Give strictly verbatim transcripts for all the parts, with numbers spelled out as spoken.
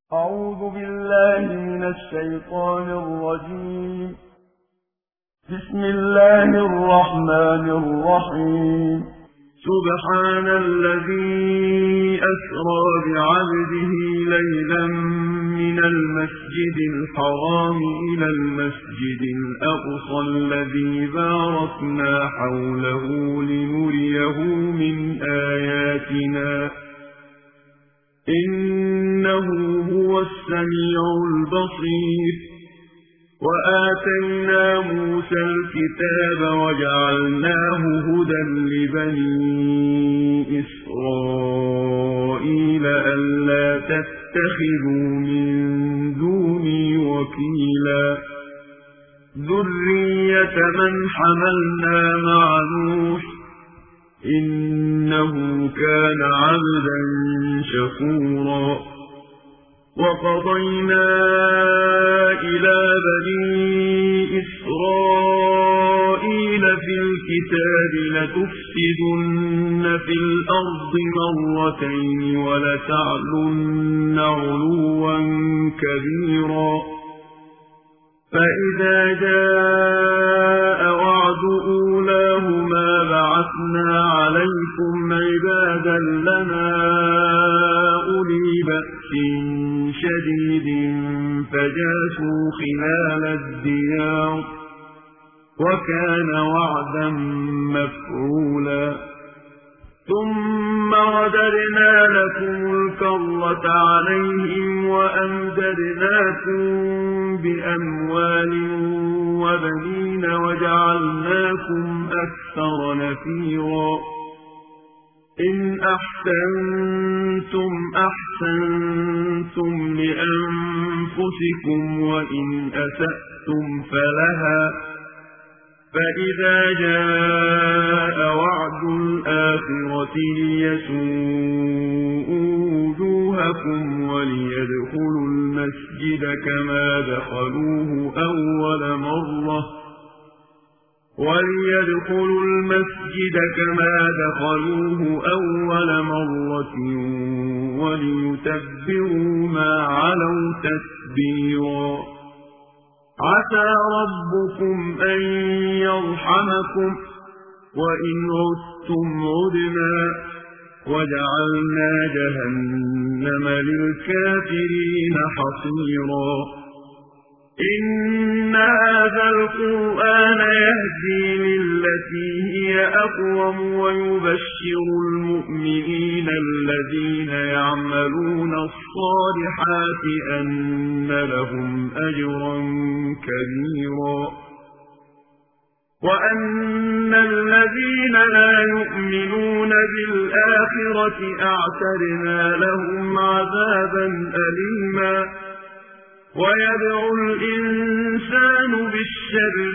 أعوذ بالله من الشيطان الرجيم. بسم الله الرحمن الرحيم. سبحان الذي أسرى بعبده ليلا من المسجد الحرام إلى المسجد الأقصى الذي باركنا حوله لنريه من آياتنا إنه هو السميع البصير. وآتينا موسى الكتاب وجعلناه هدى لبني إسرائيل ألا تتخذوا من دوني وكيلا ذرية من حملنا مع نوح إنه كان عبدا شكورا. وقضينا إلى بني إسرائيل في الكتاب لتفسدن في الأرض مرتين ولتعلن علوا كبيرا. فإذا جاء وعد أولاهما بعثنا عليكم عبادا لنا أولي بأس شديد فجاسوا خلال الديار وكان وعدا مفعولا. ثم رددنا لكم الكرة عليهم وأمددناكم بأموال وبنين وجعلناكم أكثر نفيرا. إن أحسنتم أحسنتم لأنفسكم وإن أسأتم فلها. فإذا جاء وعد الآخرة ليسوءوا وجوهكم وليدخلوا المسجد كما دخلوه أول مرة وليدخلوا المسجد كما دخلوه أول مرة وليتبروا ما علوا تتبيرا. عسى ربكم أن يرحمكم وإن عدتم عدنا وجعلنا جهنم للكافرين حصيرا. إن هذا القرآن يهدي للتي هي أقوم ويبشر المؤمنين الذين يعملون الصالحات أن لهم أجرا كبيرا. وأن الذين لا يؤمنون بالآخرة أعتدنا لهم عذابا أليما. ويدعو الإنسان بالشر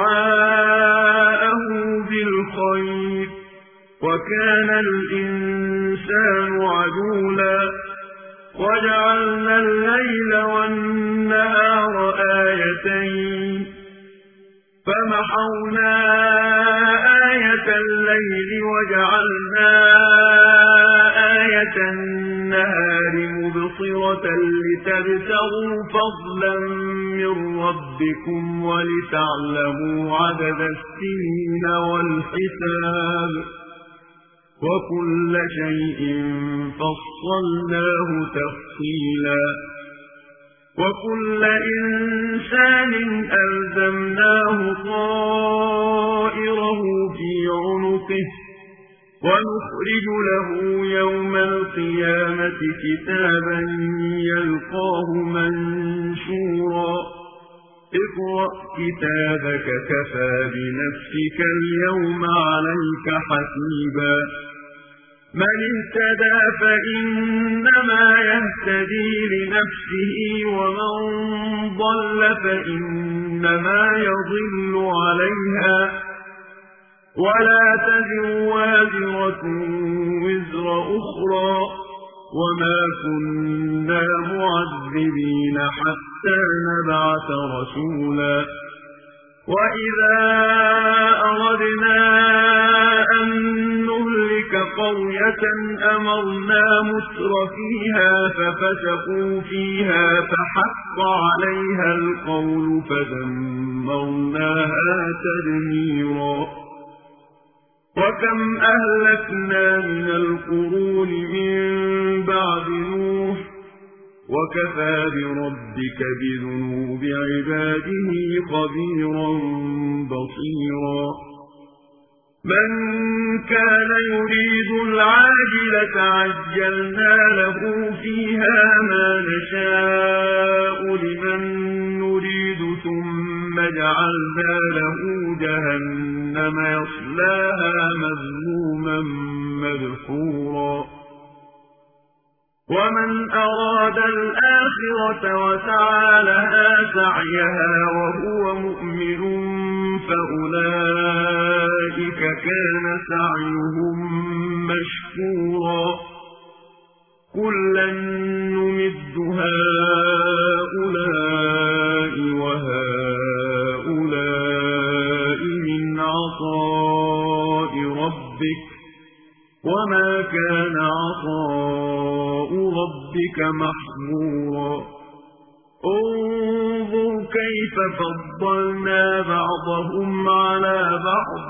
دعاءه بالخير وكان الإنسان عجولا. وجعلنا الليل والنهار آيتين فمحونا آية الليل وجعلنا آية النهار مبصرة لتبتغوا فضلا من ربكم ولتعلموا عدد السنين والحساب وكل شيء فصلناه تفصيلا. وكل إنسان ألزمناه طائره في عنقه ونخرج له يوم القيامة كتابا يلقاه منشورا. اقرأ كتابك كفى بنفسك اليوم عليك حسيبا. من اهتدى فإنما يهتدي لنفسه ومن ضل فإنما يضل عليها ولا تزر وازرة وزر أخرى وما كنا معذبين حتى نبعث رسولا. وإذا أردنا أن نهلك قرية أمرنا متر فيها ففسقوا فيها فحق عليها القول فدمرناها تدميرا وكم أهلكنا من القرون من بعد نوح وكفى بربك بذنوب عباده خبيرا بصيرا من كان يريد العاجلة عجلنا له فيها ما نشاء لمن نريد ثم جعلنا له جهنم يصلاها مذموما مدحورا ومن أراد الآخرة وسعى لها سعيها وهو مؤمن فأولئك كان سعيهم مشكورا كلا نمد هؤلاء وهؤلاء من عطاء ربك وما كان عطاء ربك محظورا انظر كيف فضلنا بعضهم على بعض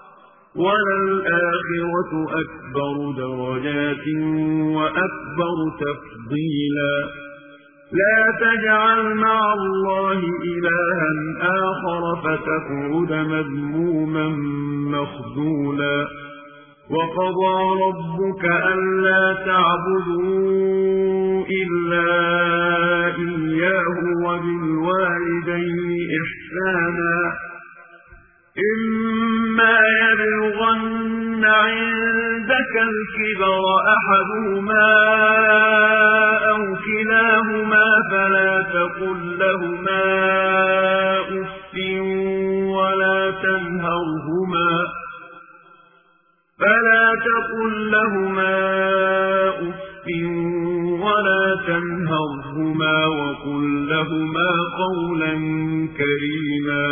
وللآخرة أكبر درجات وأكبر تفضيلا لا تجعل مع الله إلها آخر فتقعد مذموما مخذولا وقضى ربك ألا تعبدوا إلا إياه وبالوالدين إحسانا إما يبلغن عندك الكبر أحدهما أو كلاهما فلا تقل لهما أف ولا تنهرهما فلا تقل لهما أف ولا تنهرهما وقل لهما قولا كريما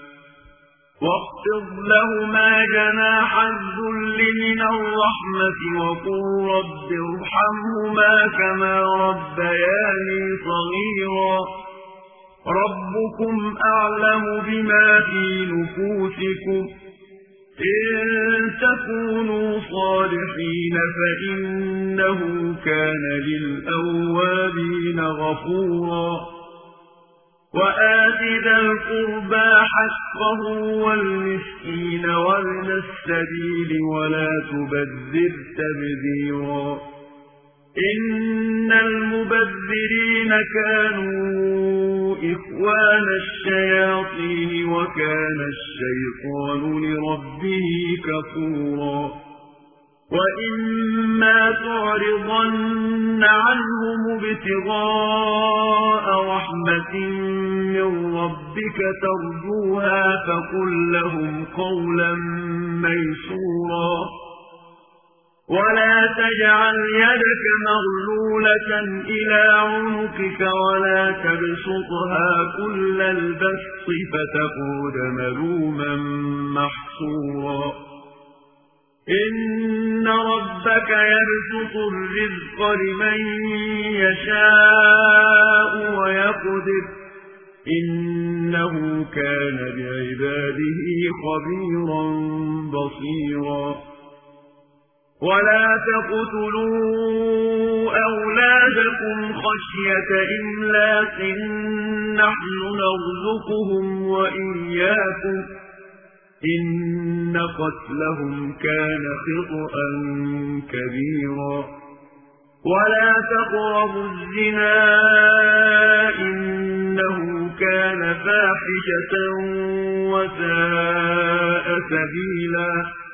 واخفض لهما جناح الذل من الرحمة وقل رب ارحمهما كما ربياني صغيرا ربكم أعلم بما في نفوسكم إن تكونوا صالحين فإنه كان للأوابين غفورا وآت ذا القربى حقه والمسكين وابن السبيل ولا تبذر تبذيرا إن المبذرين كانوا إخوان الشياطين وكان الشيطان لربه كفورا وإما تعرضن عنهم ابتغاء رحمة من ربك ترجوها فقل لهم قولا ميسورا ولا تجعل يدك مغلولة إلى عنقك ولا تبسطها كل البسط فتقعد ملوما محصورا إن ربك يبسط الرزق لمن يشاء ويقدر إنه كان بعباده خبيرا بصيرا ولا تقتلوا أولادكم خشية إملاق نحن نرزقهم وإياكم إن قتلهم كان خطأ كبيرا ولا تقربوا الزنا إنه كان فاحشة وساء سبيلا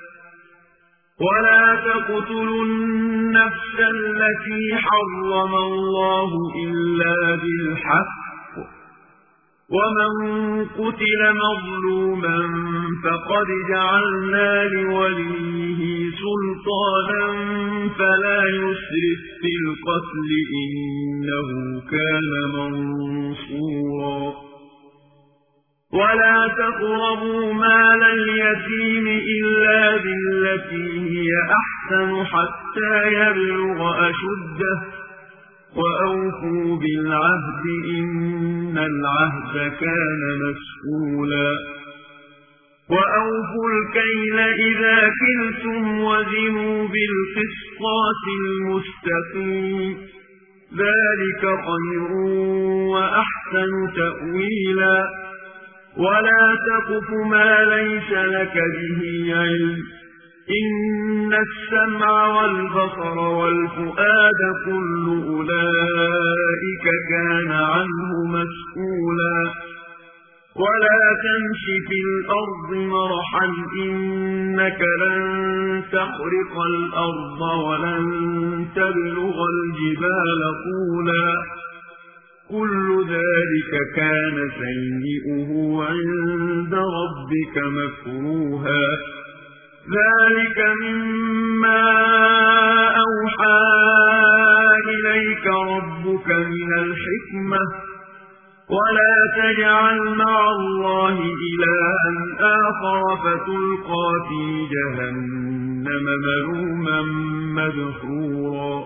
ولا تقتلوا النفس التي حرم الله إلا بالحق ومن قتل مظلوما فقد جعلنا لوليه سلطانا فلا يسرف في القتل إنه كان منصورا ولا تقربوا مال اليتيم إلا بالتي هي أحسن حتى يبلغ أشده وأوفوا بالعهد إن العهد كان مسؤولا وأوفوا الكيل إذا كلتم وزنوا بالقسطاس المستقيم ذلك خير وأحسن تأويلا ولا تقف ما ليس لك به علم إن السمع والبصر والفؤاد كل أولئك كان عنه مسؤولا ولا تمش في الأرض مرحا إنك لن تخرق الأرض ولن تبلغ الجبال طولا كل ذلك كان سيئه عند ربك مكروها ذلك مما أوحى إليك ربك من الحكمة ولا تجعل مع الله إلها آخر فتلقى في جهنم ملوما مدحورا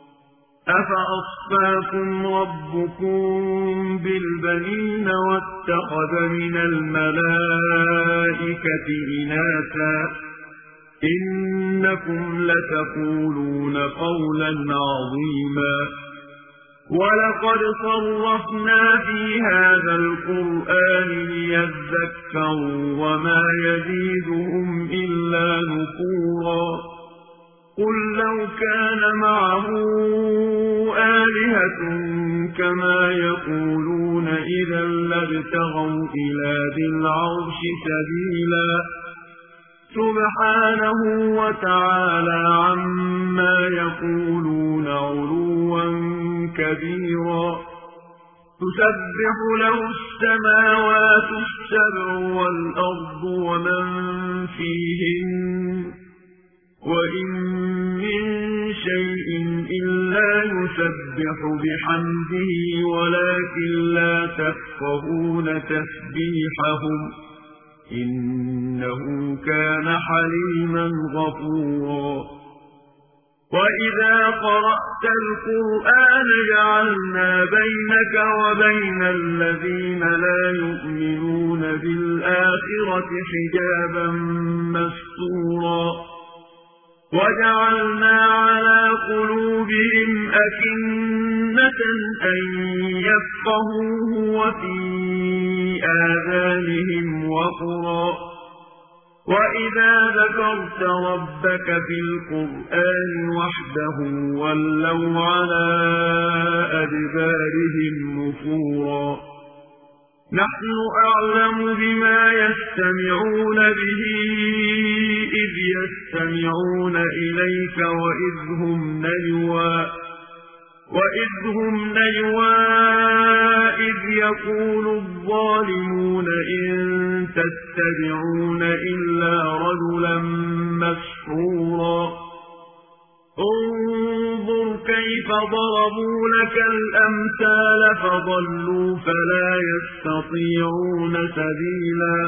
أفأصفاكم ربكم بالبنين واتخذ من الملائكة إناثا إنكم لتقولون قولا عظيما ولقد صرفنا في هذا القرآن ليذكروا وما يزيدهم إلا نفورا قل لو كان معه آلهة كما يقولون إذا لابتغوا إلى ذي العرش سبيلا سبحانه وتعالى عما يقولون علوا كبيرا تسبح له السماوات السبع والأرض ومن فيهن وإن من شيء إلا يسبح بحمده ولكن لا تفقهون تسبيحهم إنه كان حليما غفورا وإذا قرأت القرآن جعلنا بينك وبين الذين لا يؤمنون بالآخرة حجابا مستورا وجعلنا على قلوبهم أكنة أن يفقهوه وفي آذانهم وقرا وإذا ذكرت ربك في القرآن وحده ولوا على أدبارهم نفورا نحن أعلم بما يستمعون به إذ يستمعون إليك وإذ هم نجوى وإذ هم نجوى إذ يقول الظالمون إن تتبعون إلا رجلا مسحورا انظر كيف ضربوا لك الأمثال فضلوا فلا يستطيعون سبيلا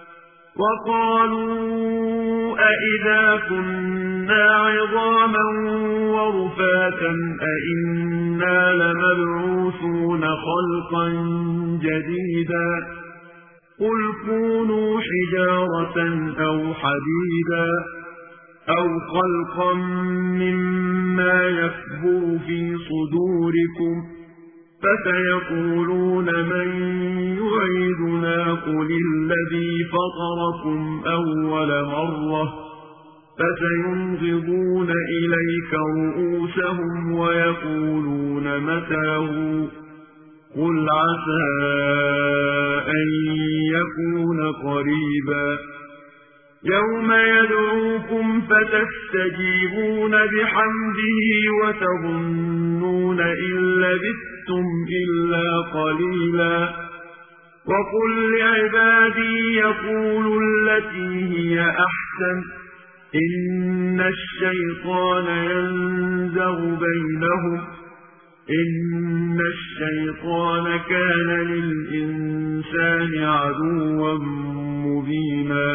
وقالوا أئذا كنا عظاما ورفاتا أئنا لمبعوثون خلقا جديدا قل كونوا حجارة أو حديدا أو خلقا مما يكبر في صدوركم فسيقولون من يعيدنا قل الذي فطركم أول مرة فسينغضون إليك رؤوسهم ويقولون متاه قل عسى أن يكون قريبا يوم يدعوكم فتستجيبون بحمده وتظنون إن لبثتم إلا قليلا وقل لعبادي يقولوا التي هي أحسن إن الشيطان ينزغ بينهم إن الشيطان كان للإنسان عدوا مبينا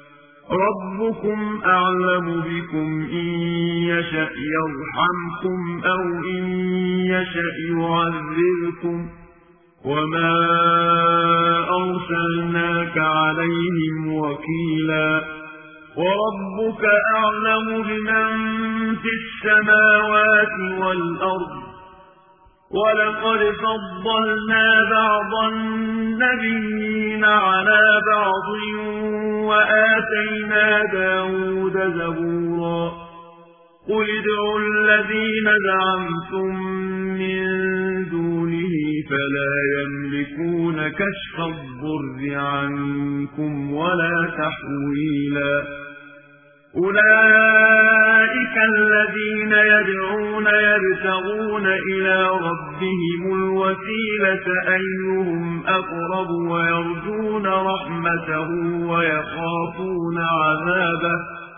ربكم أعلم بكم إن يشأ يرحمكم أو إن يشأ يعذبكم وما أرسلناك عليهم وكيلا وربك أعلم بمن في السماوات والأرض ولقد فضلنا بعض النبيين على بعض وآتينا داود زبورا قل ادعوا الذين زعمتم من دونه فلا يملكون كشف الضر عنكم ولا تحويلا أولئك الذين يدعون يبتغون إلى ربهم الوسيلة أيهم أقرب ويرجون رحمته ويخافون عذابه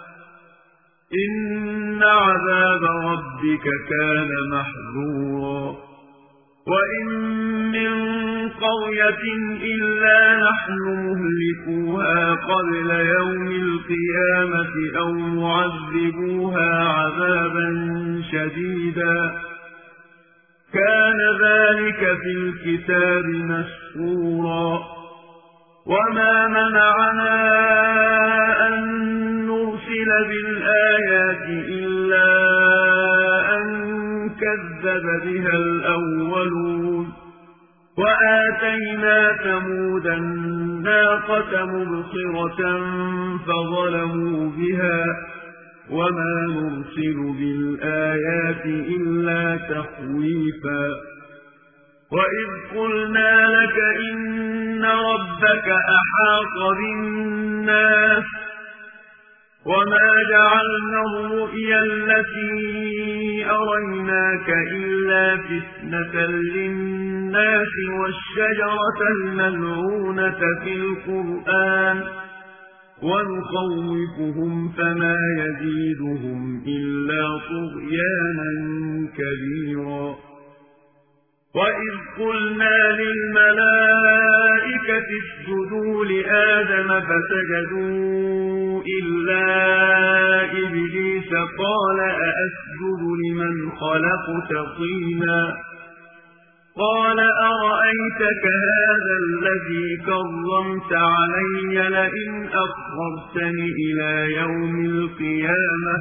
إن عذاب ربك كان محذورا وإن من قرية إلا نحن مهلكوها قبل يوم القيامة أو معذبوها عذابا شديدا كان ذلك في الكتاب مسطورا وما منعنا أن نرسل بالآيات إلا أن كذب بها الأولون وآتينا ثمود الناقة مبصرة فظلموا بها وما نرسل بالآيات إلا تخويفا وإذ قلنا لك إن ربك أحاط بالناس وما جعلنا الرؤيا التي أريناك إلا فتنة للناس والشجرة الملعونة في القرآن ونخوفهم فما يزيدهم إلا طغيانا كبيرا وإذ قلنا للملائكة اسجدوا لآدم فسجدوا إلا إبليس قال أأسجد لمن خلقت طينا قال أرأيتك هذا الذي كرمت علي لئن أخرتني إلى يوم القيامة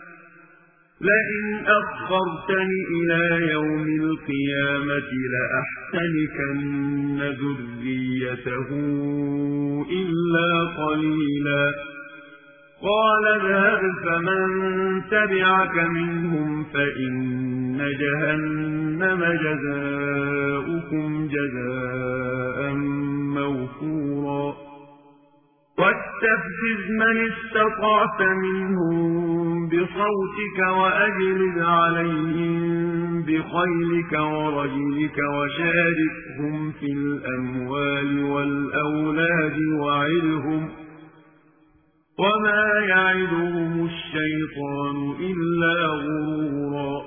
لئن أخرتني إلى يوم القيامة لأحتنكن ذريته إلا قليلا قال اذهب فمن تبعك منهم فإن جهنم جزاؤكم جزاء موفورا واستفزز من استطعت منهم بصوتك وأجلب عليهم بخيلك ورجلك وشاركهم في الأموال والأولاد وعدهم وما يعدهم الشيطان إلا غرورا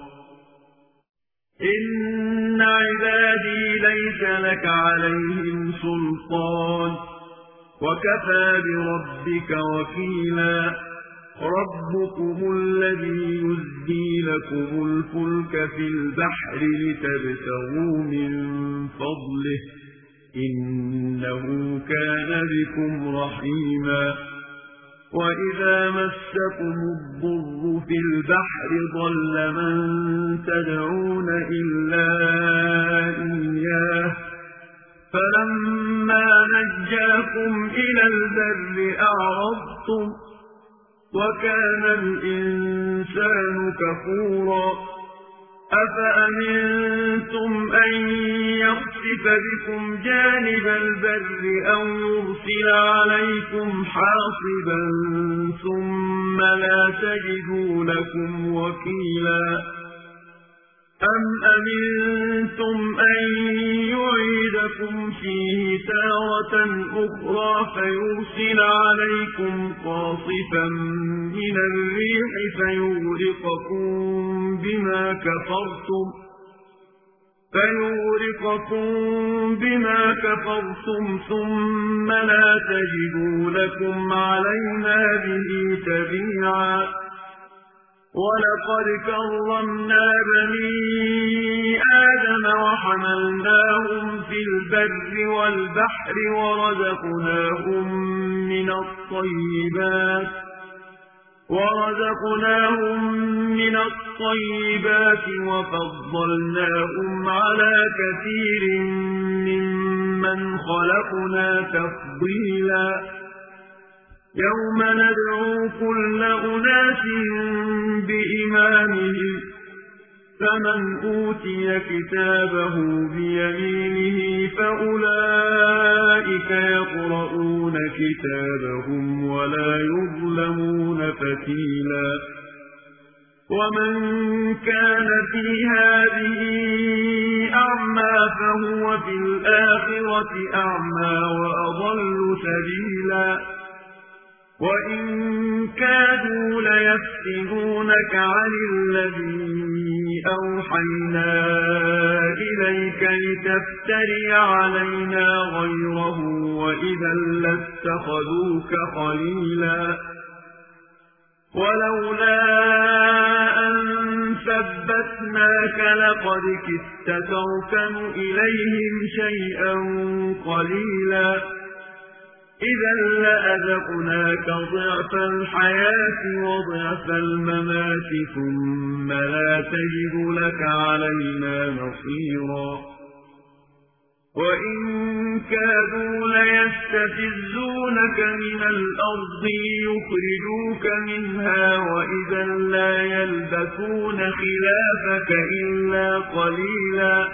إن عبادي ليس لك عليهم سلطان وكفى بربك وكيلا ربكم الذي يزدي لكم الفلك في البحر لتبتغوا من فضله إنه كان بكم رحيما وإذا مسكم الضر في البحر ضل من تدعون إلا إياه فلما نجاكم إلى البر أعرضتم وكان الإنسان كفورا أفأمنتم أن يخسف بكم جانب البر أو يرسل عليكم حاصبا ثم لا تجدوا لكم وكيلا أم أمنتم أن يعيدكم فيه تارة أخرى فيرسل عليكم قاصفا من الريح فيغرقكم بما كفرتم فيغرقكم بما كفرتم ثم لا تجدوا لكم علينا به تبيعا ولقد كرمنا بني آدم وحملناهم في البر والبحر ورزقناهم من الطيبات ورزقناهم من الطيبات وفضلناهم على كثير ممن خلقنا تفضيلا يوم ندعو كل أناس بإمامهم فمن أوتي كتابه بيمينه فأولئك يقرؤون كتابهم ولا يظلمون فتيلا ومن كان في هذه أعمى فهو في الآخرة أعمى وأضل سبيلا وإن كادوا ليفتنونك عن الذي أوحينا إليك لتفتري علينا غيره وإذا لاتخذوك خليلا ولولا أن ثبتناك لقد كدت تركن إليهم شيئا قليلا إذا لأذقناك ضعف الحياة وضعف الممات ثم لا تجد لك علينا نصيرا وإن كادوا ليستفزونك من الأرض ليخرجوك منها وإذا لا يلبثون خلافك إلا قليلا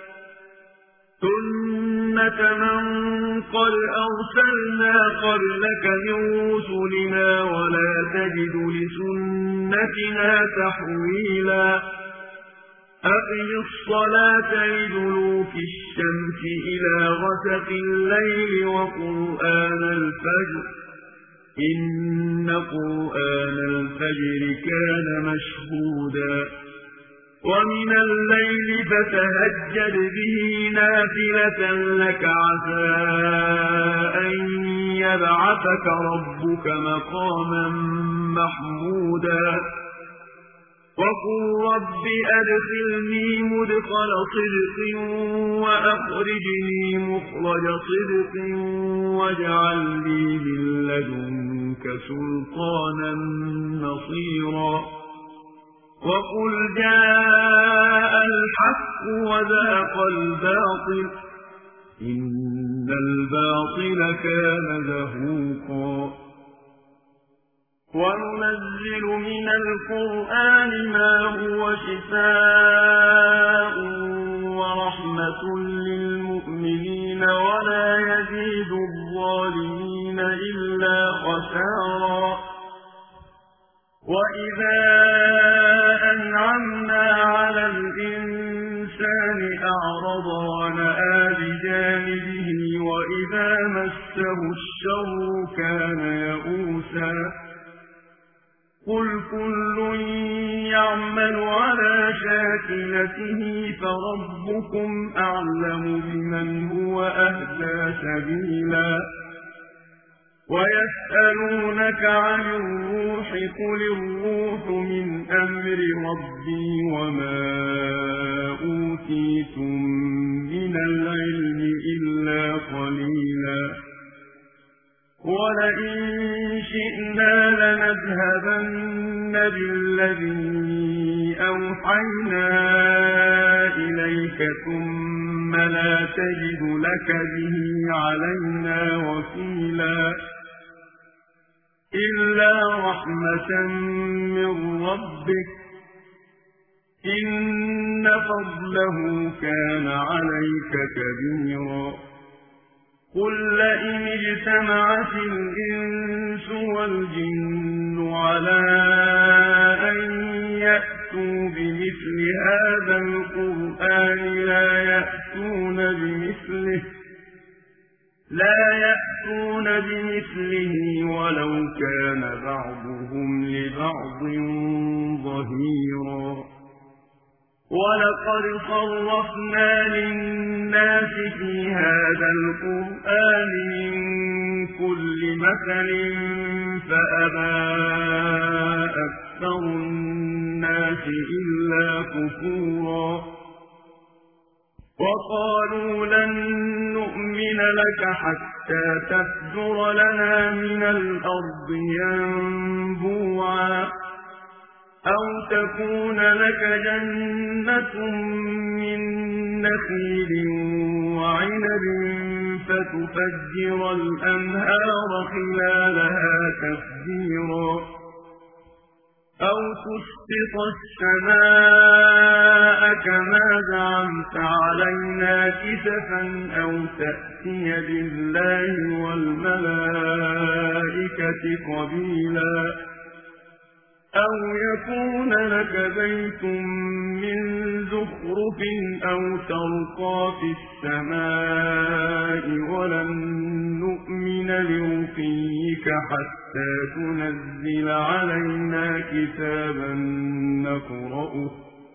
سنة من قد أرسلنا قبلك من رسلنا ولا تجد لسنتنا تحويلا أقم الصلاة لدلوك الشمس إلى غسق الليل وقرآن الفجر إن قرآن الفجر كان مشهودا ومن الليل فتهجد به نافلة لك عسى أن يبعثك ربك مقاما محمودا وقل رب أدخلني مدخل صدق وأخرجني مخرج صدق واجعل لي من لدنك سلطانا نصيرا وقل جاء الحق وزهق الباطل إن الباطل كان زهوقا وننزل من القرآن ما هو شفاء ورحمة للمؤمنين ولا يزيد الظالمين إلا خسارا وإذا أنعمنا على الإنسان أعرض ونأى بجانبه وإذا مسه الشر كان يئوسا قل كل يعمل على شاكلته فربكم أعلم بمن هو أهدى سبيلا ويسألونك عن الروح قل الروح من أمر ربي وما أوتيتم من العلم إلا قليلا ولئن شئنا لنذهبن بالذي أوحينا إليك ثم لا تجد لك به علينا وكيلا إلا رحمة من ربك إن فضله كان عليك كبيرا قل لئن اجتمعت الإنس والجن على أن يأتوا بمثل هذا القرآن لا يأتون بمثله لا يأتون بمثله ولو كان بعضهم لبعض ظهيرا ولقد صرفنا للناس في هذا القرآن من كل مثل فأبى أكثر الناس إلا كفورا وقالوا لن نؤمن لك حتى تفجر لنا من الأرض ينبوعا أو تكون لك جنة من نخيل وعنب فتفجر الأنهار خلالها تفجيرا أو تسقط السماء كما زعمت علينا كسفا أو تأتي بالله والملائكة قبيلا أو يكون لك بيت من زخرف أو ترقى في السماء ولن نؤمن لرقيك حتى تنزل علينا كتابا نقرأه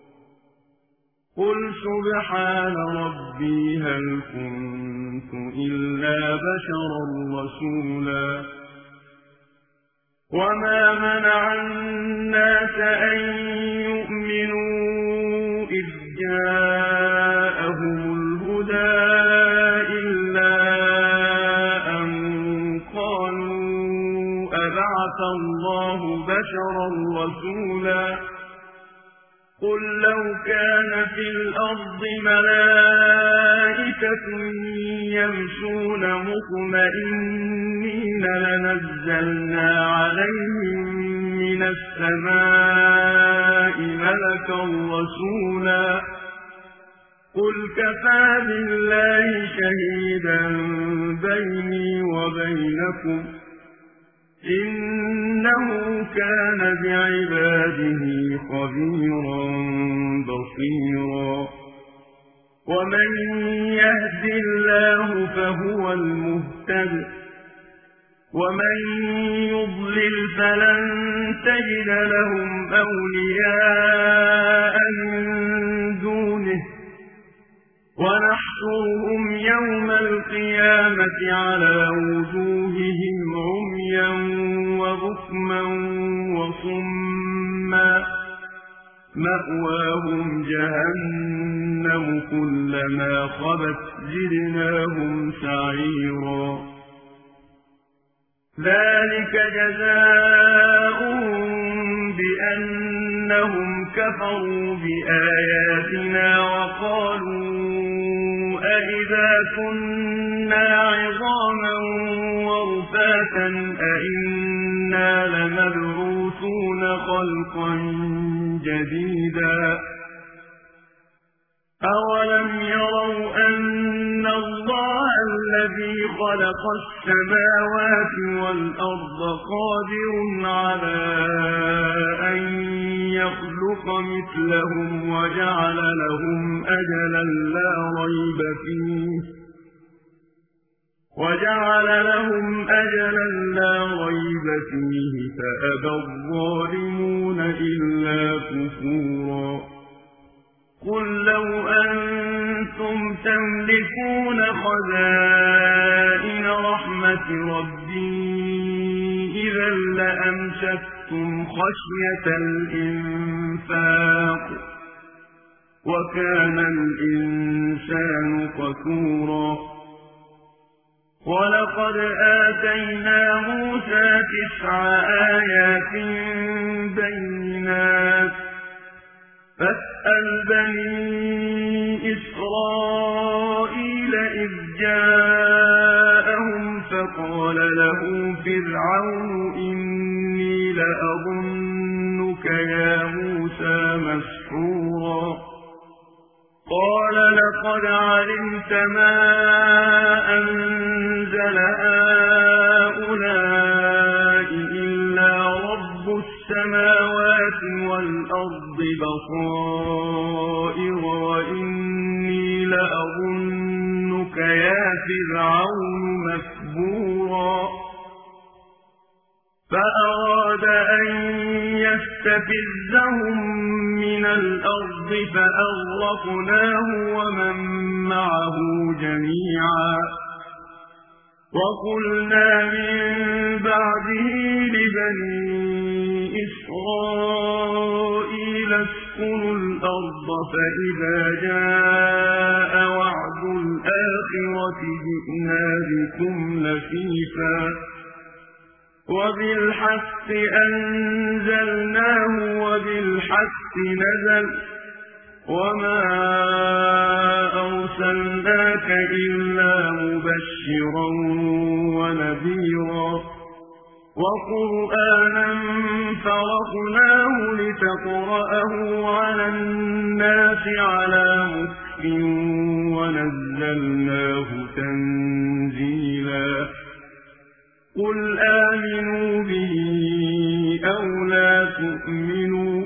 قل سبحان ربي هل كنت إلا بشرا رسولا وما منع الناس أن يؤمنوا إذ جاءهم الهدى إلا أن قالوا أبعث الله بشرا رسولا قل لو كان في الأرض ملائكة يمشون مطمئنين لنزلنا عليهم من السماء ملكا رسولا قل كفى بالله شهيدا بيني وبينكم إنه كان بعباده خبيرا بصيرا ومن يهد الله فهو المهتد ومن يضلل فلن تجد لهم أولياء من دونه ونحشرهم يوم القيامة على وجوههم عميا وبكما وصما مأواهم جهنم كلما خبت زدناهم سعيرا ذلك جزاؤهم بأنهم كفروا بآياتنا وقالوا أئذا كنا عظاما ورفاتا أئنا لمبعوثون خلقا جديدا أولم يروا أن الله الذي خلق السماوات والأرض قادر على أن يخلق مثلهم وجعل لهم أجلا لا ريب فيه وجعل لهم أجلا لا ريب فيه فأبى الظالمون إلا كفورا قل لو أنتم تملكون خزائن رحمة ربي إذا لأمسكتم خشية الإنفاق وكان الإنسان قتورا ولقد آتينا موسى تسع آيات بينات فاسأل بني إسرائيل إذ جاءهم فقال له فرعون إني لأظنك يا موسى مسحورا قال لقد علمت ما أنزل هؤلاء إلا رب السماوات والأرض بصائر وإني لأظنك يا فرعون مثبورا فأراد أن يستفزهم من الأرض فأغرقناه ومن معه جميعا وقلنا من بعده لبني إسرائيل اسكنوا الأرض فإذا جاء وعد الآخرة جئنا بكم لفيفا وبالحق أنزلناه وبالحق نزل وما أرسلناك إلا مبشرا ونذيرا وقرآنا فرقناه لتقرأه على الناس على مكث ونزلناه تنزيلا قل آمنوا به أو لا تؤمنوا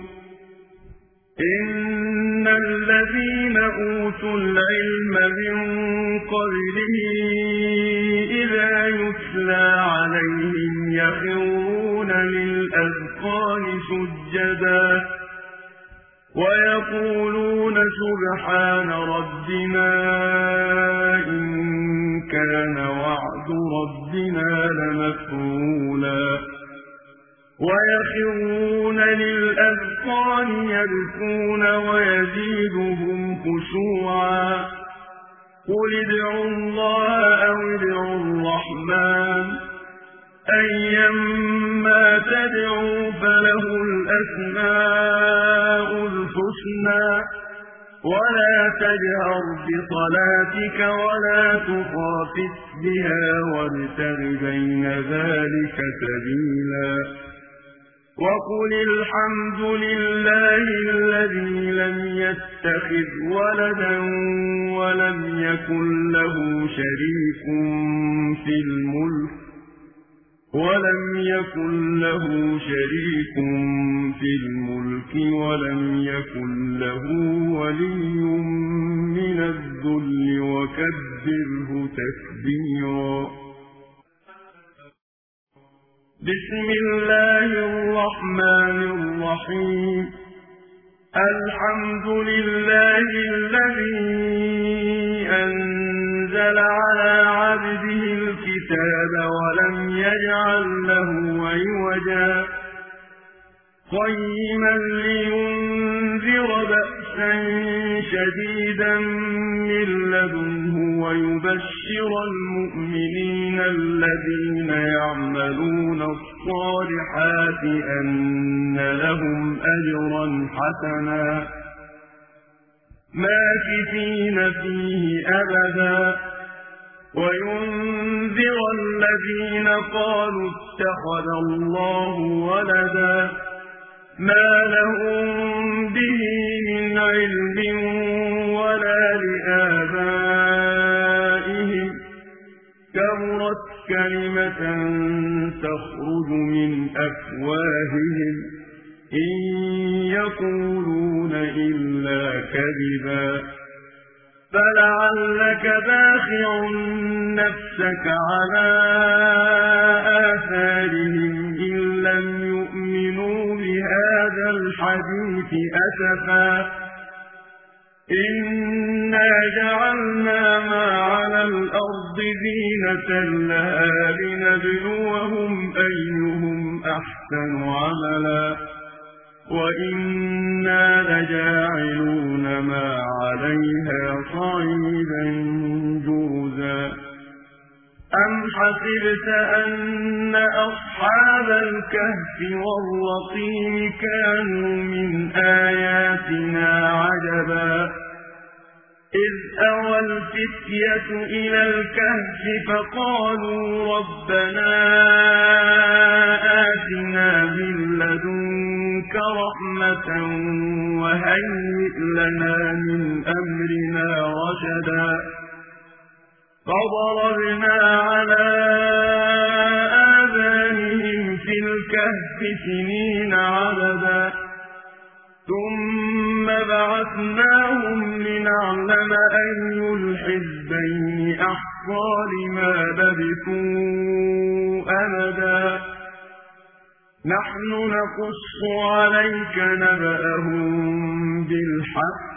إن الذين أوتوا العلم من قبله إذا يتلى عليهم يخرون للأذقان سجدا ويقولون سبحان ربنا إن كان وعد ربنا لمفعولا ويخرون للأذقان يبكون ويزيدهم خشوعا قل ادعوا الله أو ادعوا الرحمن أيما تدعوا فله الأسماء الحسنى ولا تجهر بصلاتك ولا تخافت بها وابتغ بين ذلك سبيلا وقل الحمد لله الذي لم يتخذ ولدا ولم يكن له شريك في الملك ولم يكن له شريك في الملك ولم يكن له ولي من الذل وكبره تكبيرا بسم الله الرحمن الرحيم الحمد لله الذي أنزل على عبده الكتاب ولم يجعل له عوجا قيما لينذر بأسا شديدا من لدنه ويبشر المؤمنين الذين يعملون الصالحات أن لهم أجرا حسنا ماكثين فيه أبدا وينذر الذين قالوا اتخذ الله ولدا ما لهم به من علم ولا لآبائهم كبرت كلمة تخرج من أفواههم إن يقولون إلا كذبا فلعلك باخع نفسك على آثارهم إن لم يؤمنوا بهذا الحديث أسفا إنا جعلنا ما على الأرض زينة لها لنبلوهم أيهم أحسن عملا وإنا لجاعلون ما عليها صعيدا جرزا أم حسبت أن أصحاب الكهف والرقيم كانوا من آياتنا عجبا إذ أوى الفتية إلى الكهف فقالوا ربنا آتنا من لدنك رحمة وهيئ لنا من أمرنا رشدا فضربنا على آذانهم في الكهف سنين عددا ثم بعثناهم لنعلم أي الحزبين أحصى لما لبثوا أمدا نحن نقص عليك نبأهم بالحق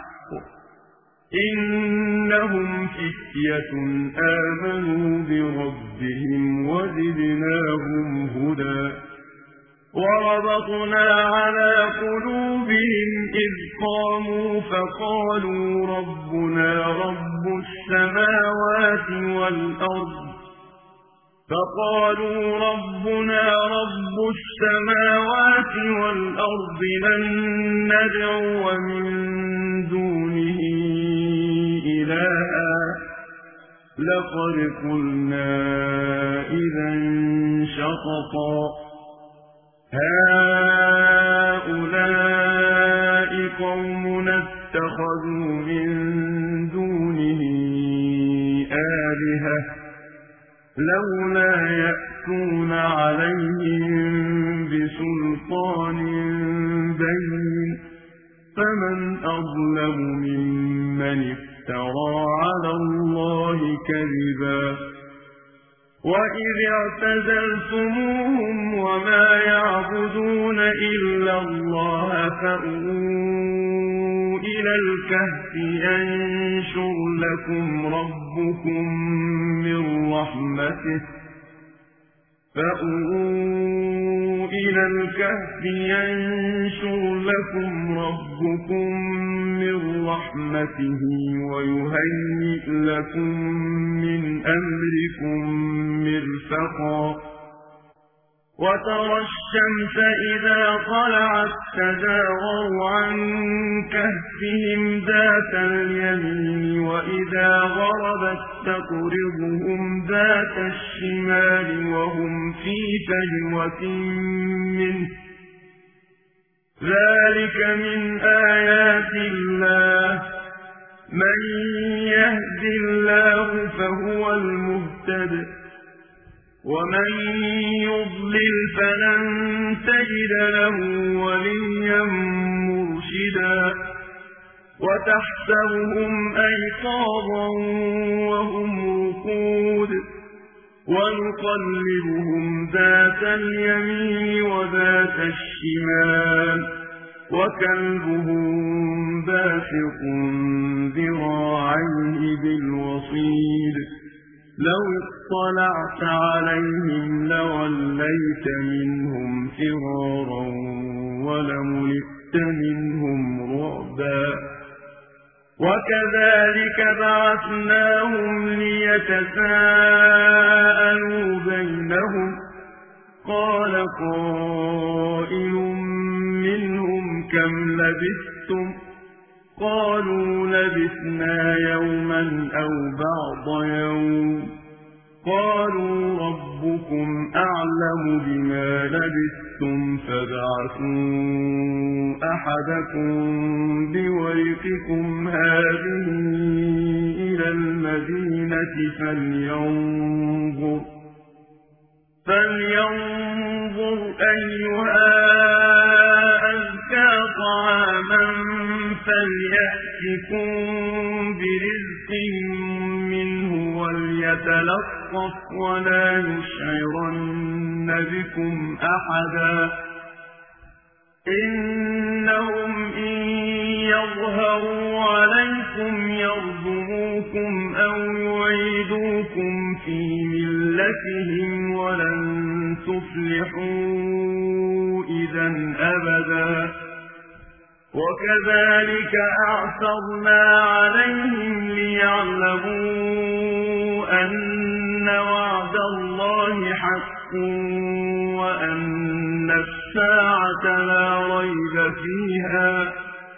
إنهم فتية آمنوا بربهم وزدناهم هدى وربطنا على قلوبهم إذ قاموا فقالوا ربنا رب السماوات والأرض فقالوا ربنا رب السماوات والأرض لن ندعو من دونه إلها لقد قلنا إذا شططا هؤلاء قومنا اتخذوا من دونه آلهة لولا يأتون عليهم بسلطان بين فمن أظلم ممن افترى على الله كذبا وإذ اعتزلتموهم وما يعبدون إلا الله فأووا إلى الكهف ينشر لكم ربكم من رحمته فأووا إلى الكهف ينشر لكم ربكم من رحمته ويهيئ لكم من أمركم مرفقا وترى الشمس إذا طلعت تزاور عن كهفهم ذات اليمين وإذا غربت تقرضهم ذات الشمال وهم في فجوة منه ذلك من آيات الله من يهد الله فهو المهتد ومن يضلل فلن تجد له وليا مرشدا وتحسبهم أيقاظا وهم رقود ونقلبهم ذات اليمين وذات الشمال وكلبهم باسط ذراعيه بالوصيد لو اطلعت عليهم لوليت منهم فرارا ولملئت منهم رعبا وكذلك بعثناهم ليتساءلوا بينهم قال قائل منهم كم لبثتم قالوا لبثنا يوما أو بعض يوم قالوا ربكم أعلم بما لبثتم فابعثوا أحدكم بورقكم هذه إلى المدينة فلينظر فلينظر أيها أزكى طعاما فليأتكم برزق منه وليتلطف ولا يشعرن بكم أحدا إنهم إن يظهروا عليكم يرجموكم أو يعيدوكم في ملتهم ولن تفلحوا إذا أبدا وكذلك أعثرنا عليهم ليعلموا أن وعد الله حق وأن الساعة لا ريب فيها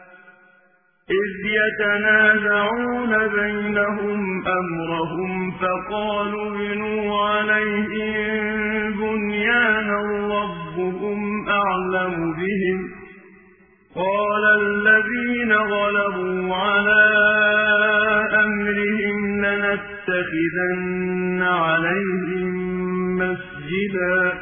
إذ يتنازعون بينهم أمرهم فقالوا بنوا عليهم بنيانا ربهم أعلم بهم قال الذين غلبوا على أمرهم لنتخذن عليهم مسجدا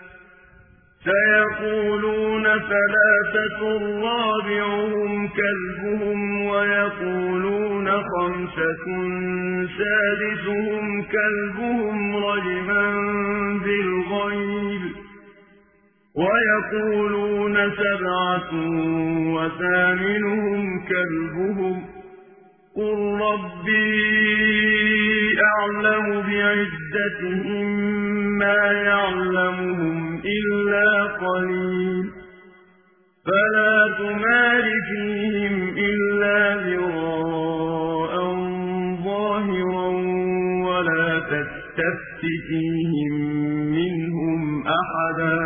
سيقولون ثلاثة رابعهم كلبهم ويقولون خمسة سادسهم كلبهم رجما بالغيب ويقولون سبعة وثامنهم كلبهم قل ربي أعلم بعدتهم ما يعلمهم إلا قليل فلا تمار فيهم إلا ذراء ظاهرا ولا تستفت فيهم منهم أحدا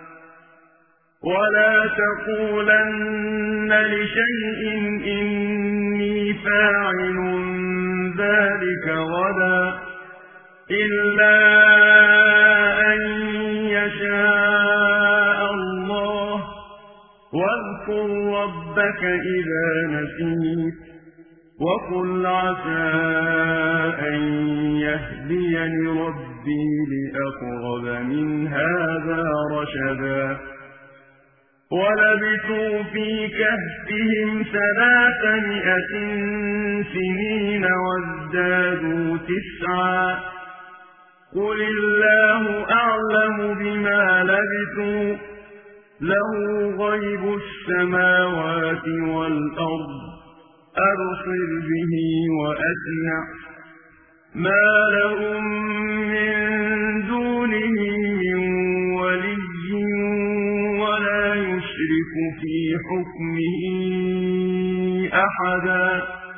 ولا تقولن لشيء إني فاعل ذلك غدا إلا أن يشاء الله واذكر ربك إذا نسيت وقل عسى أن يهديني ربي لأقرب من هذا رشدا ولبثوا في كهفهم ثلاثمائة سنين وازدادوا تسعا قل الله أعلم بما لبثوا له غيب السماوات والأرض أبصر به وأسمع ما لهم من دونه من ولي ولا يشرك في حكمه أحدا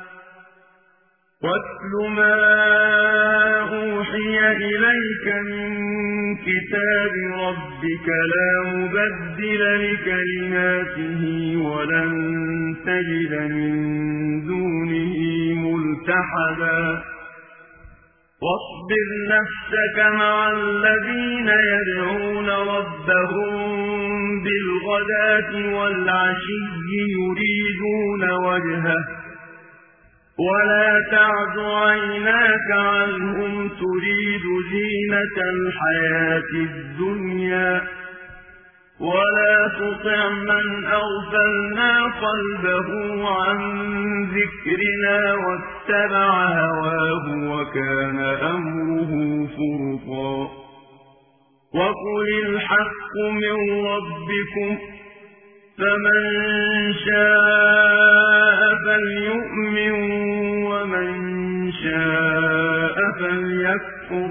واتل ما أوحي إليك من كتاب ربك لا مبدل لكلماته ولن تجد من دونه ملتحدا واصبر نفسك مع الذين يدعون ربهم بالغداة والعشي يريدون وجهه ولا تعد عيناك عنهم تريد زينة الحياة الدنيا ولا تطع من أغفلنا قلبه عن ذكرنا واتبع هواه وكان أمره فرطا وقل الحق من ربكم فمن شاء فليؤمن ومن شاء فليكفر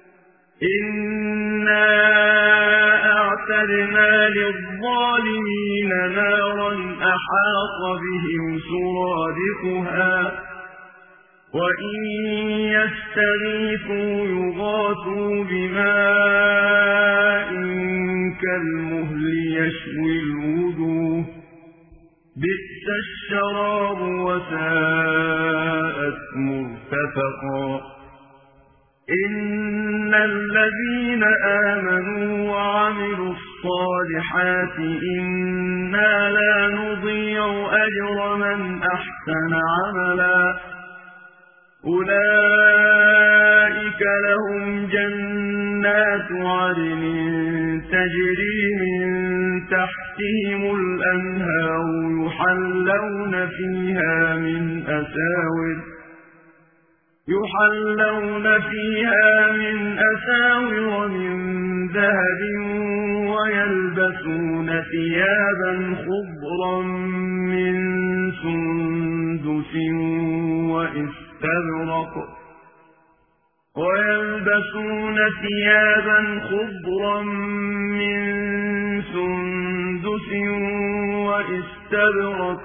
إنا أعتدنا للظالمين نارا أحاط بهم سرادقها وإن يستغيثوا يغاثوا بماء كالمهل يشوي الوجوه بئس الشراب وساءت مرتفقا إن الذين آمنوا وعملوا الصالحات إنا لا نضيع أجر من أحسن عملا أولئك لهم جنات عدن تجري من تحتهم الأنهار يحلون فيها من أساور يحلون فيها من أساور من ذهب ويلبسون ثيابا خضرا من سندس وإستبرق ويلبسون ثيابا خضرا من سندس وإستبرق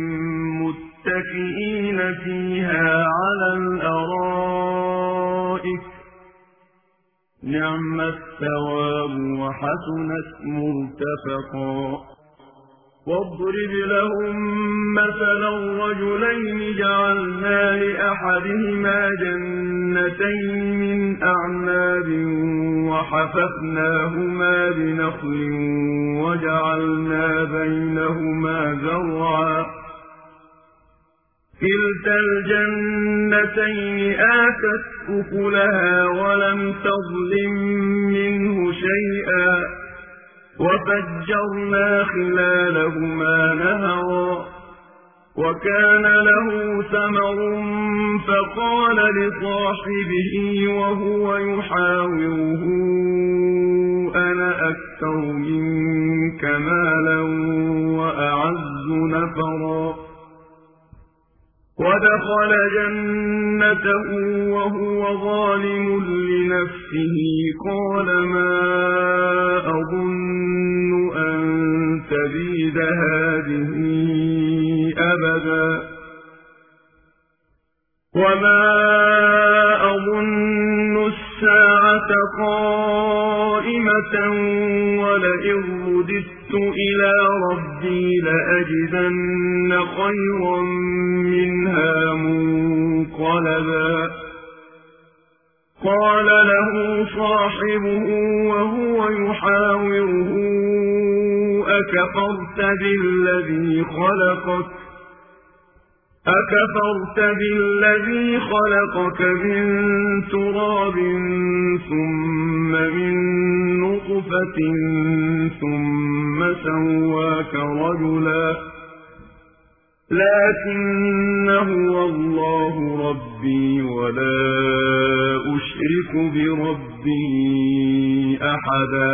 متكئين فيها على الأرائك نعم الثواب وحسنت مرتفقا واضرب لهم مثلا رجلين جعلنا لأحدهما جنتين من أعناب وحففناهما بنخل وجعلنا بينهما زرعا كلتا الجنتين آتت أكلها ولم تظلم منه شيئا وفجرنا خلالهما نهرا وكان له ثمر فقال لصاحبه وهو يحاوره أنا أكثر منك مالا وأعز نفرا ودخل جنته وهو ظالم لنفسه قال ما أظن أن تبيد هذه أبدا وما أظن الساعة قائمة ولئن رددت إلى ربي لأجدن خيرا منها منقلبا قال له صاحبه وهو يحاوره أكفرت بالذي خلقك أكفرت بالذي خلقك من تراب ثم من نطفة ثم سواك رجلا لكن هو الله ربي ولا أشرك بربي أحدا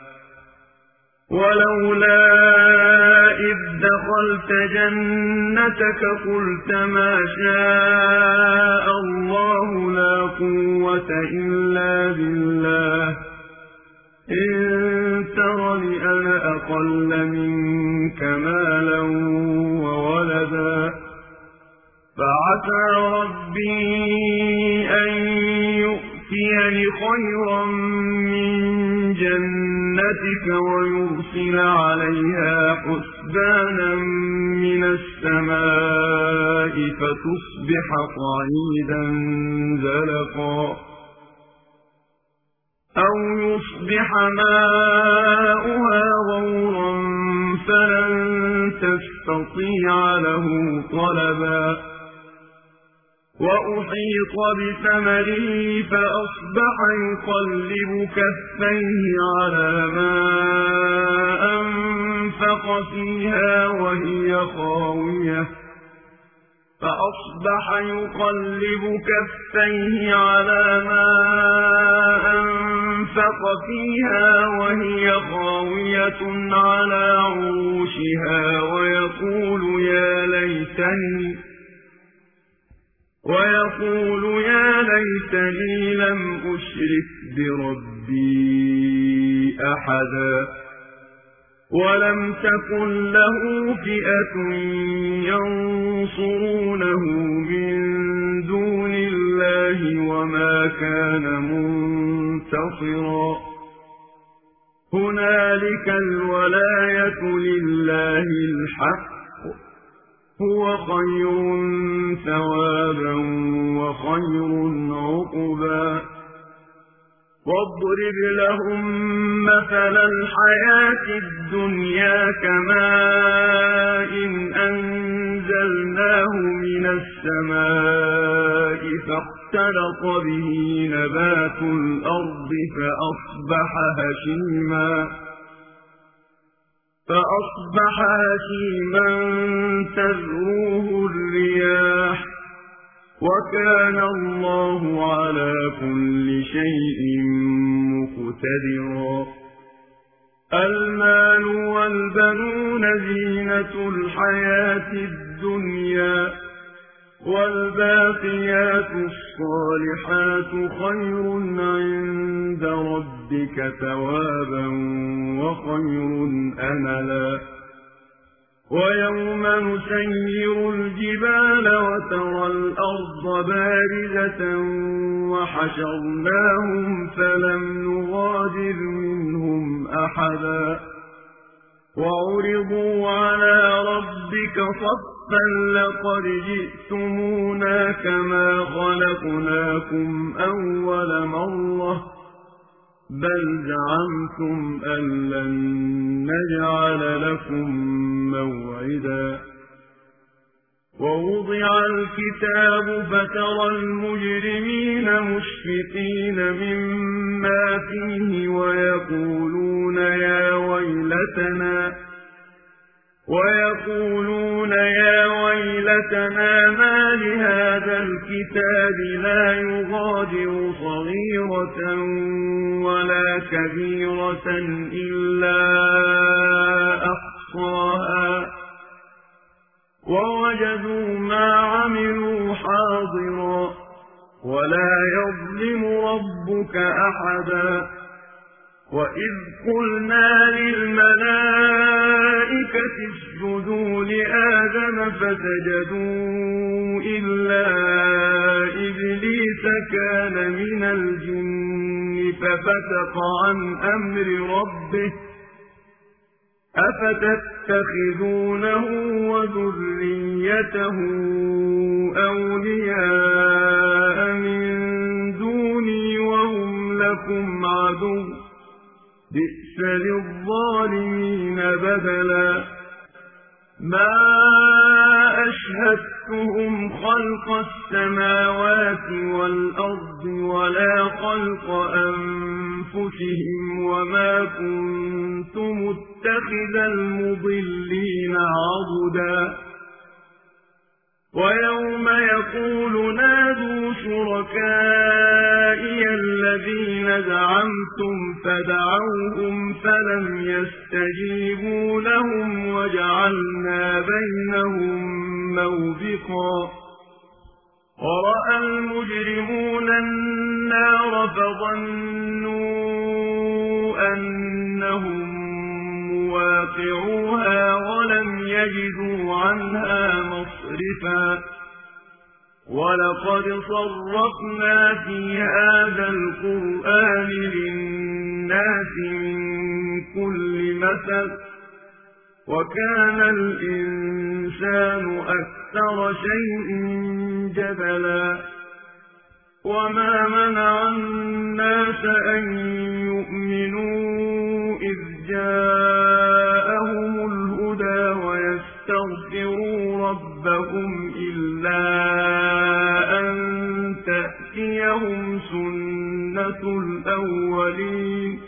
ولولا إذ دخلت جنتك قلت ما شاء الله لا قوة إلا بالله إن ترني أنا أقل منك مالا وولدا فعسى ربي أن يؤتيني خيرا من جنتك ويرسل عليها حسبانا من السماء فتصبح صعيدا زلقا أو يصبح ماؤها غورا فلن تستطيع له طلبا وأحيط بثمره فأصبح يقلب كفيه على ما أنفق فيها وهي خاوية فأصبح يقلب كفيه على ما أنفق فيها وهي خاوية على عروشها ويقول يا ليتني ويقول يا ليتني لم أشرك بربي أحدا ولم تكن له فئة ينصرونه من دون الله وما كان منتصرا هنالك الولاية لله الحق هو خير ثوابا وخير عقبا واضرب لهم مثل الحياة الدنيا كماء أنزلناه من السماء فاختلط به نبات الأرض فأصبح هشيما فأصبح هشيما تذروه الرياح وكان الله على كل شيء مقتدرا المال والبنون زينة الحياة الدنيا والباقيات الصالحات خير عند ربك ثوابا وخير أملا ويوم نسير الجبال وترى الأرض بارزة وحشرناهم فلم نغادر منهم أحدا وعرضوا على ربك صفا لقد جئتمونا كما خلقناكم أول مرة بل زعمتم أن لن نجعل لكم موعدا ووضع الكتاب فترى المجرمين مشفقين مما فيه ويقولون يا ويلتنا ويقولون يا ويلتنا الكتاب لا يغادر صغيرة ولا كبيرة إلا أحصاها ووجدوا ما عملوا حاضرا ولا يظلم ربك أحدا. وإذ قلنا للملائكة اسجدوا لآدم فسجدوا إلا إبليس كان من الجن ففسق عن أمر ربه أفتتخذونه وذريته أولياء من دوني وهم لكم عدو بئس للظالمين بدلا. ما أشهدتهم خلق السماوات والأرض ولا خلق أنفسهم وما كنت متخذ المضلين عضدا. ويوم يقول نادوا شركائي الذين زعمتم فدعوهم فلم يستجيبوا لهم وجعلنا بينهم موبقا. ورأى المجرمون النار فظنوا أنهم مواقعوها ولم يجدوا عنها مصرفا. ولقد صرفنا في هذا القرآن للناس من كل مثل وكان الإنسان أكثر شيء جدلا. وما منع الناس أن يؤمنوا إذ جاءهم الهدى ويستغفروا ربهم إلا أن تأتيهم سنة الأولين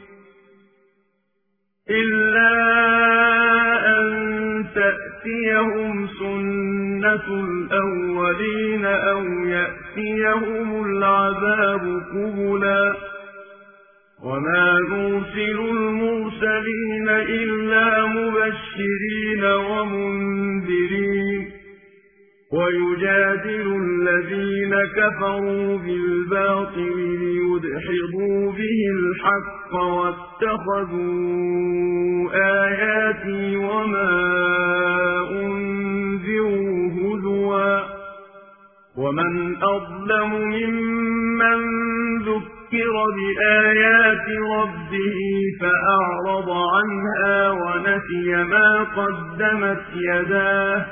إلا أن تأتيهم سنة الأولين أو يأتيهم العذاب قبلا. وما نرسل المرسلين إلا مبشرين ومنذرين ويجادل الذين كفروا بالباطل ليدحضوا به الحق واتخذوا آياتي وما أنذروا هزوا. ومن أظلم ممن ذكر بآيات ربه فأعرض عنها ونسي ما قدمت يداه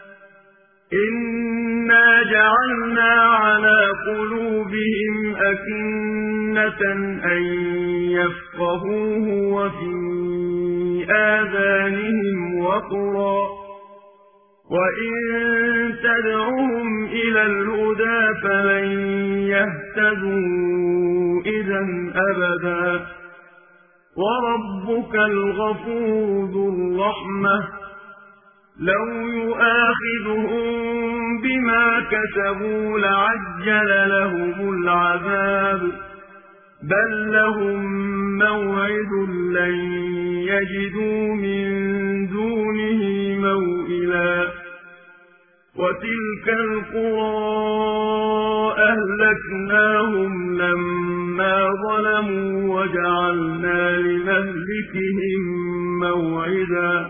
إنا جعلنا على قلوبهم أكنة أن يفقهوه وفي آذانهم وقرا وإن تدعوهم إلى الهدى فلن يهتدوا إذا أبدا. وربك الغفور ذو الرحمة لو يؤاخذهم بما كسبوا لعجل لهم العذاب بل لهم موعد لن يجدوا من دونه موئلا. وتلك القرى أهلكناهم لما ظلموا وجعلنا لمهلكهم موعدا.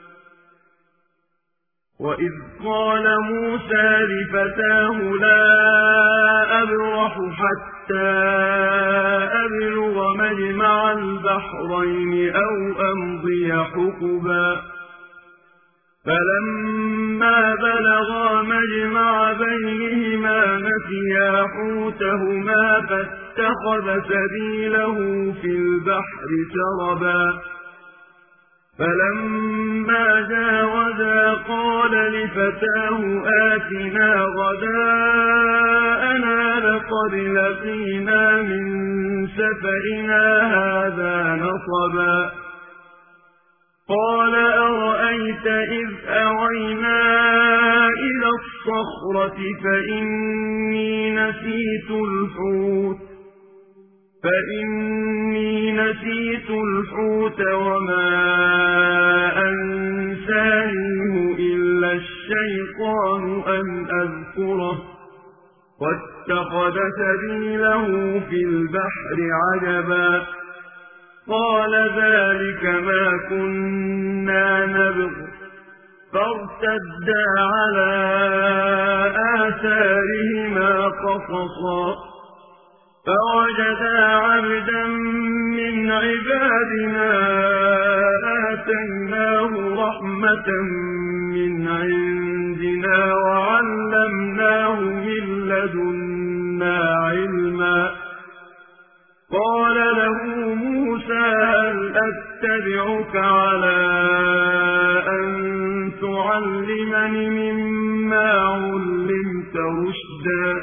وإذ قال موسى لفتاه لا أبرح حتى أبلغ مجمع البحرين أو أمضي حقبا فلما بلغا مجمع بينهما نسيا حوتهما فاتخذ سبيله في البحر سربا فلما جاوزا قال لفتاه آتنا غداءنا لقد لقينا من سفرنا هذا نصبا قال أرأيت إذ أوينا إلى الصلاة الصخرة فإني نسيت الحوت فإني نسيت الحوت وما أنسانيه إلا الشيطان أن أذكره واتخذ سبيله في البحر عجبا قال ذلك ما كنا نبغ فارتدا على آثارهما قصصا فوجدا عبدا من عبادنا آتيناه رحمة من عندنا وعلمناه من لدنا علما قال له موسى هل أتبعك على أن تعلمني مما علمت رشدا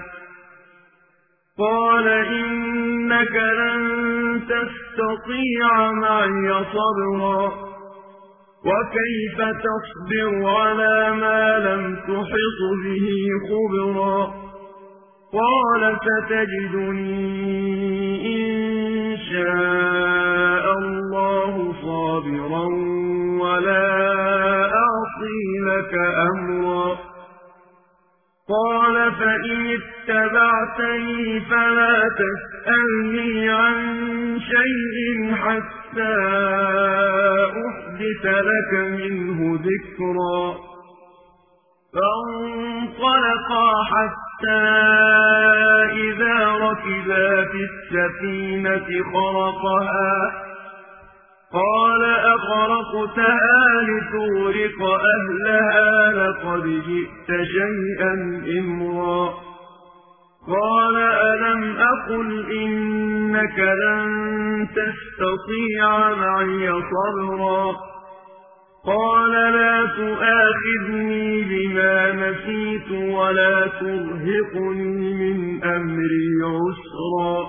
قال إنك لن تستطيع معي صبرا وكيف تصبر على ما لم تحط به خبرا قال ستجدني إن شاء الله صابرا ولا أعصي لك أمرا قال فإن اتبعتني فلا تسألني عن شيء حتى أحدث لك منه ذكرا فانطلقا حتى إذا ركبا في السفينة خرقها قال أخرقتها لتغرق أهلها لقد جئت شيئا إمرا قال ألم أقل إنك لن تستطيع معي صبرا قال لا تؤاخذني بما نسيت ولا ترهقني من أمري عسرا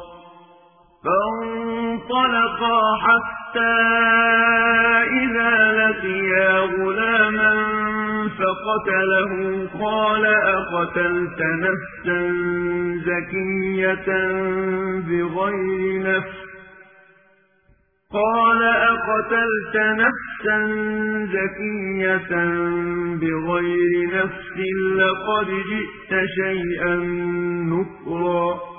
فانطلقا حتى إذا لقيا غلاما فقتله قال أقتلت نفسا زكية بغير نفس قال أقتلت نفسا زكية بغير نفس لقد جئت شيئا نكرا